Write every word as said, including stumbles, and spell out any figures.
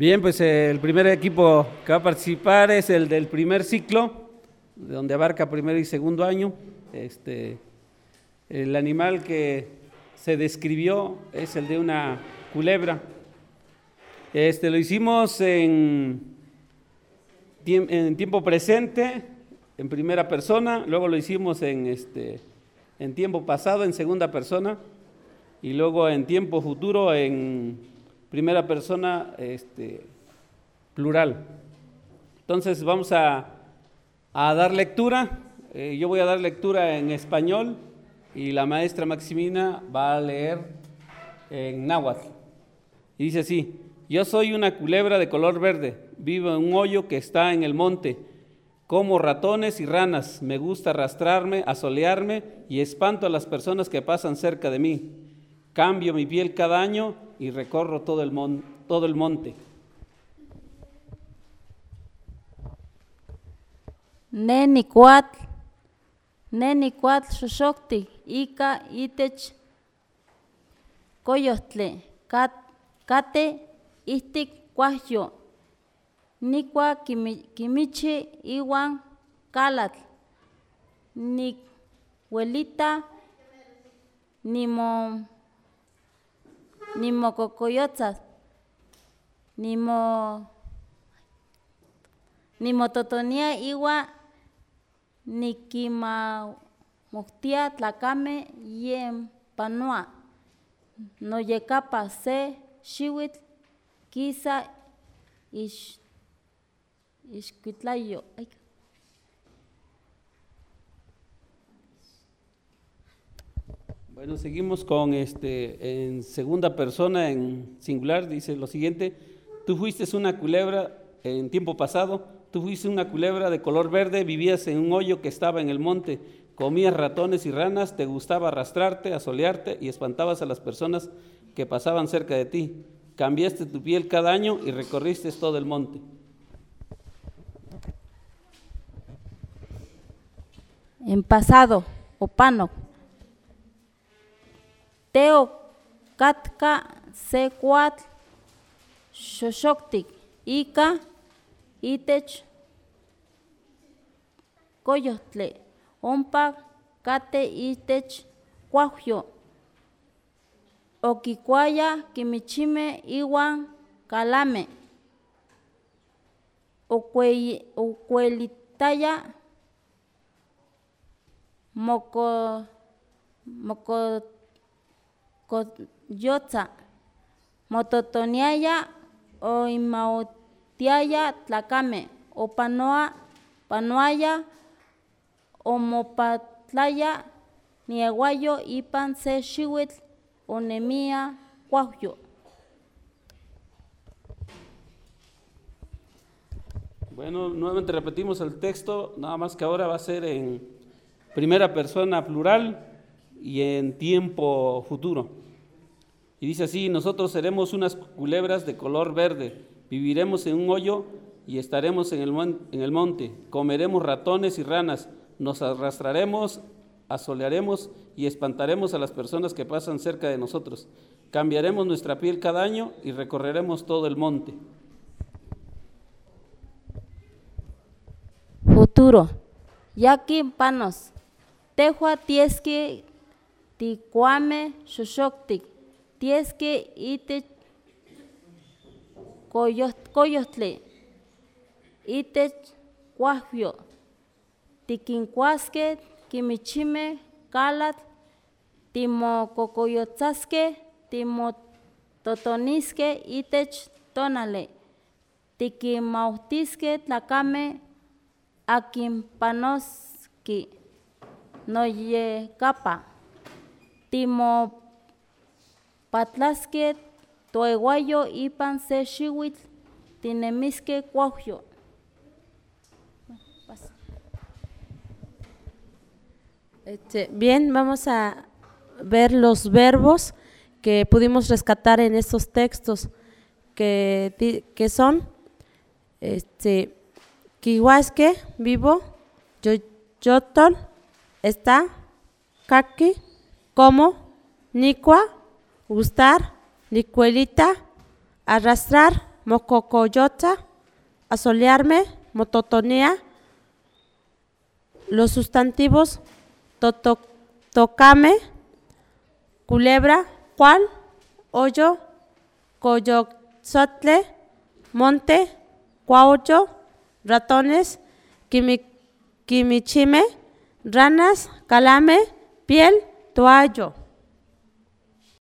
Bien, pues eh, el primer equipo que va a participar es el del primer ciclo, donde abarca primero y segundo año. Este, el animal que se describió es el de una culebra. Este, lo hicimos en, en tiempo presente, en primera persona, luego lo hicimos en, este, en tiempo pasado, en segunda persona, y luego en tiempo futuro, en primera persona este, plural. Entonces vamos a, a dar lectura. Eh, yo voy a dar lectura en español y la maestra Maximina va a leer en náhuatl. Y dice así: yo soy una culebra de color verde, vivo en un hoyo que está en el monte, como ratones y ranas, me gusta arrastrarme, asolearme y espanto a las personas que pasan cerca de mí. Cambio mi piel cada año y recorro todo el, mon, todo el monte. Neni cuatl, neni cuatl xoxocti, ika itech coyotle, cat, cate istic cuahyo, nicua quimichi iwan calatl, ni huelita, ni mo ni mococoyotzas, ni mo ni mototonia iwa, ni quima moctia tlacame yem panoa, no yecapa se xihuitl quisa ix ixquitlayo. Bueno, seguimos con este en segunda persona, en singular, dice lo siguiente: tú fuiste una culebra en tiempo pasado, tú fuiste una culebra de color verde, vivías en un hoyo que estaba en el monte, comías ratones y ranas, te gustaba arrastrarte, asolearte y espantabas a las personas que pasaban cerca de ti. Cambiaste tu piel cada año y recorriste todo el monte. En pasado, opano. Teo katka secuatl xoxoctic ika itech coyotle ompa cate itech cuahyo oquicuaya quimichime iwan calame ocuelitaya moco moco coyotza, mototoniaya o imaotiaya tlacame, o panoa, panoaya, o mopatlaya, nieguayo ipan se xihuitl, o nemia cuahyo. Bueno, nuevamente repetimos el texto, nada más que ahora va a ser en primera persona plural y en tiempo futuro. Y dice así: nosotros seremos unas culebras de color verde, viviremos en un hoyo y estaremos en el, mon- en el monte, comeremos ratones y ranas, nos arrastraremos, asolearemos y espantaremos a las personas que pasan cerca de nosotros. Cambiaremos nuestra piel cada año y recorreremos todo el monte. Futuro. Yaqui panos. Tehua tieski ticuame xoxoctic. Tieski itech coyotle, itech cuahyo, tiquincuasque, quimichime, calatl, timococoyotzasque, timototonisque, itech tonale, tiquimautisque tlacame, aquinpanoski, noyecapa, timo patlasque toeguayo ipan se xihuitl tinemisque cuahyo. Este, bien, vamos a ver los verbos que pudimos rescatar en estos textos, que, que son este, quihuasque, vivo, yoyotol, está, caqui, como, nicua, gustar, licuelita, arrastrar, mococoyota, asolearme, mototonía. Los sustantivos toto, tocame, culebra, cual, hoyo, coyozotle, monte, cuaucho, ratones, quimi, quimichime, ranas, calame, piel, toallo.